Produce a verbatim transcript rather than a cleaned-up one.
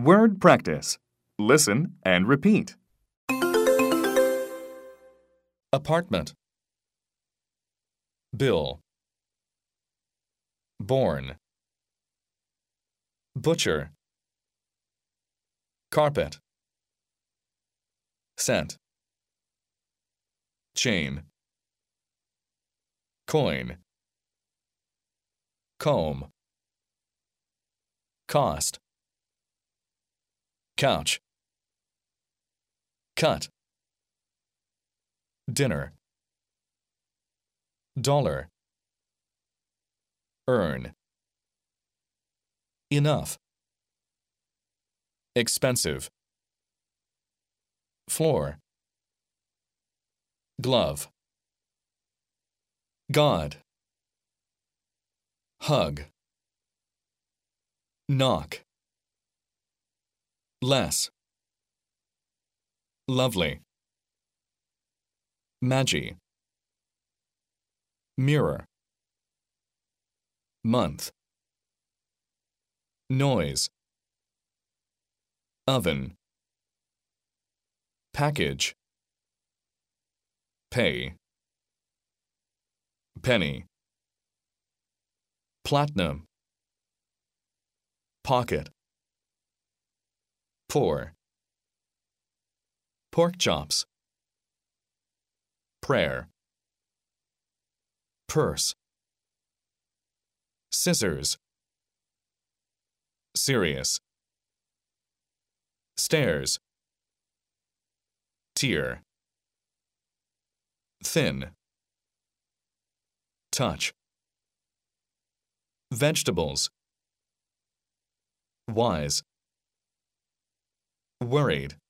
Word practice. Listen and repeat. Apartment. Bill. Born. Butcher. Carpet. Scent. Chain. Coin. Comb. Cost. Couch. Cut. Dinner. Dollar. Earn. Enough. Expensive. Floor. Glove. God. Hug. Knock. Less. Lovely. Magi. Mirror. Month. Noise. Oven. Package. Pay. Penny. Platinum. Pocket. Pour. Pork chops. Prayer. Purse. Scissors. Serious. Stairs. Tear. Thin. Touch. Vegetables. Wise. Worried.